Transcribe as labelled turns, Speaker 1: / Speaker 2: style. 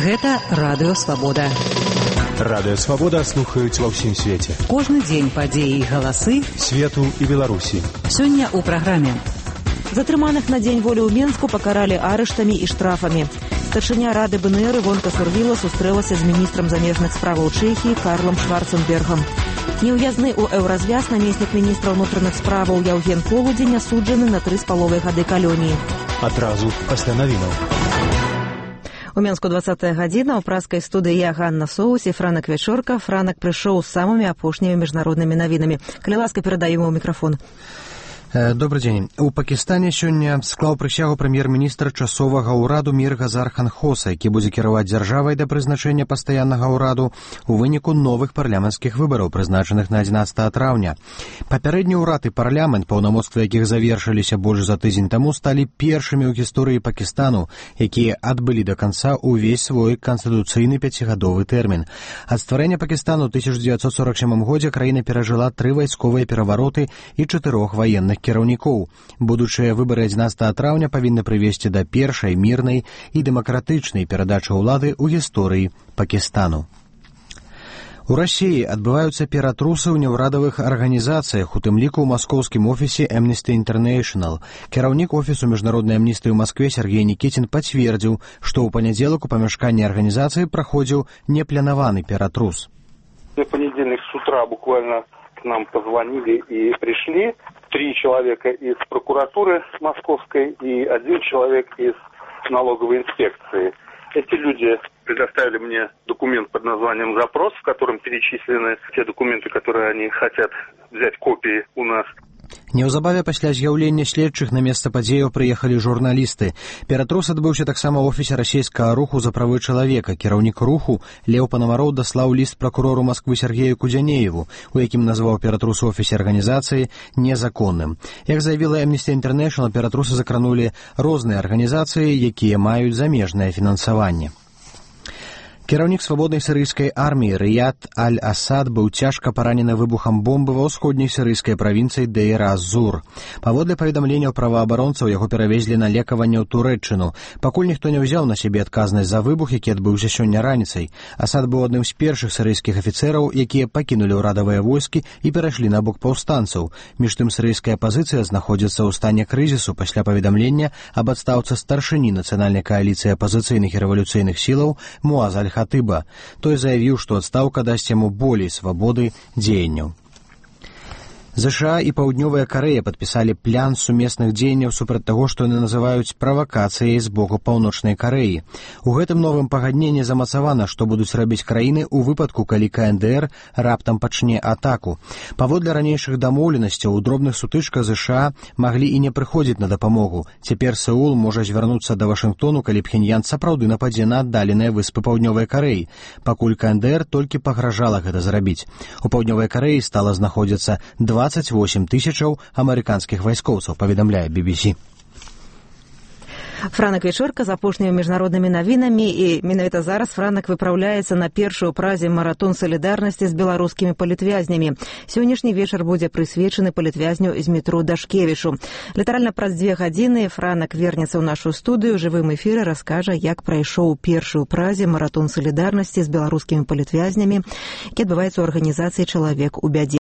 Speaker 1: Гэта Радыё Свабода.
Speaker 2: Радыё Свабода слухаюць ва ўсім свеце.
Speaker 1: Кожны дзень падзеі і галасы
Speaker 2: свету і Беларусі.
Speaker 1: Сёння ў праграме.
Speaker 3: Затрыманых на Дзень волі ў Менску пакаралі арыштамі і штрафамі. Старшыня Рады БНР Івонка Сурвіла сустрэлася з міністрам замежных справаў Чэхіі Карлам Шварценбергам. Неўязны ў еўразвяз намеснік міністра ўнутраных справаў Яўген Полудзень асуджаны на 3,5 гады калоніі.
Speaker 2: Адразу пасля навінаў.
Speaker 3: У Менску 20-я гадзіна. У праскай студыі я, Ганна Соус і Франак Вечорка. Франак прыйшоў з самымі апошнімі міжнароднымі навінамі. Калі ласка, перадаем ему мікрафон.
Speaker 4: Добрый дзень. У Пакістане сёння склаў прысягу прэм'ер-міністр часовага ўраду Мир Газар Хан Хоса, які будзе кіраваць дзяржавай да прызначэння пастаяннага ўраду у выніку новых парламенцкіх выбараў, прызначаных на 11 траўня. Папярэдні ўрад і парламент, паўнамоцтвы якіх завершыліся больш за тыдзень таму, сталі першымі ў гісторыі Пакістану, якія адбылі да канца ўвесь свой канстытуцыйны 5гадовы тэрмін. Ад стварэння Пакістану ў 1947 годзе краіна перажыла 3 вайсковыя перавароты і 4 ваенных кіраўнікоў. Будучыя выбары 11 траўня павінны прывесці да першай мірнай і дэмакратычнай перадачы ўлады ў гісторыі Пакістану. У Расіі адбываюцца ператрусы ў няўрадавых арганізацыях, у тым ліку ў маскоўскім офісе Amnesty International. Кіраўнік офісу міжнароднай амністыі ў Маскве Сергей Никитин пацвердзіў, што ў панядзелак у памяшканні арганізацыі праходзіў непланаваны ператрус.
Speaker 5: В понедельник с утра буквально к нам позвонили и пришли 3 человека из прокуратуры московской и 1 человек из налоговой инспекции. Эти люди предоставили мне документ под названием «Запрос», в котором перечислены те документы, которые они хотят взять копии у нас.
Speaker 4: Неўзабаве пасля з'яўлення следчых на месца падзеяў прыехалі журналісты. Ператрус адбыўся таксама ў офісе расійскага руху за правы чалавека. Кіраўнік руху Леў Панамароў даслаў ліст пракурору Масквы Сергею Кудзянееву, у якім назваў ператрус у офісе арганізацыі незаконным. Як заявіла Amnesty International, ператрусы закранулі розныя арганізацыі, якія маюць замежнае фінансаванне. Кіраўнік свабоднай сірыйскай арміі Рыяд Аль-Асад быў цяжка паранены выбухам бомбы ва ўсходняй сірыйскай правінцыі Дэйр-аз-Зур. Паводле паведамленняў праваабаронцаў, яго перавезлі на лекаванне ў Турэччыну. Пакуль ніхто не ўзяў на сябе адказнасць за выбух, які адбыўся сёння раніцай. Асад быў адным з першых сірыйскіх афіцэраў, якія пакінулі ўрадавыя войскі і перайшлі на бок паўстанцаў. Між тым, сірыйская апазіцыя знаходзіцца ў стане крызісу пасля паведамлення аб адстаўцы старшыні нацыянальнай кааліцыі апазіцыйных і рэвалюцыйных сілаў Муаз Аль-Хатыба. Той заявіў, што адстаўка дасць яму болей свабоды дзеянняў. ЗША і Паўднёвая Карэя падпісалі план сумесных дзеянняў супраць таго, што яны называюць правакацыяй з боку Паўночнай Карэі. У гэтым новым пагадненні замацавана, што будуць рабіць краіны ў выпадку, калі КНДР раптам пачне атаку. Паводле ранейшых дамоўленасцяў, у дробных сутычках ЗША маглі і не прыходзіць на дапамогу. Цяпер Сеул можа звярнуцца да Вашынгтону, калі Пхеньян сапраўды нападзе на аддаленыя выспы Паўднёвай Карэі. Пакуль КНДР толькі пагражала гэта зрабіць. У Паўднёвай Карэі стала знаходзіцца 28 тысячаў амерыканскіх вайскоўцаў, паведамляе BBC.
Speaker 3: Франак Вечорка з апошнімі міжнароднымі навінамі, і менавіта зараз Франак выпраўляецца на першую празе маратон салідарнасці з беларускімі палітвязнямі. Сённяшні вечар будзе прысвечаны палітвязню Змітру Дашкевічу. Літаральна праз 2 гадзіны Франак вернецца ў нашу студыю, жывым эфіры раскажа, як прайшоў першую празе маратон салідарнасці з беларускімі палітвязнямі, які адбываецца ў арганізацыі «Чалавек у бядзе».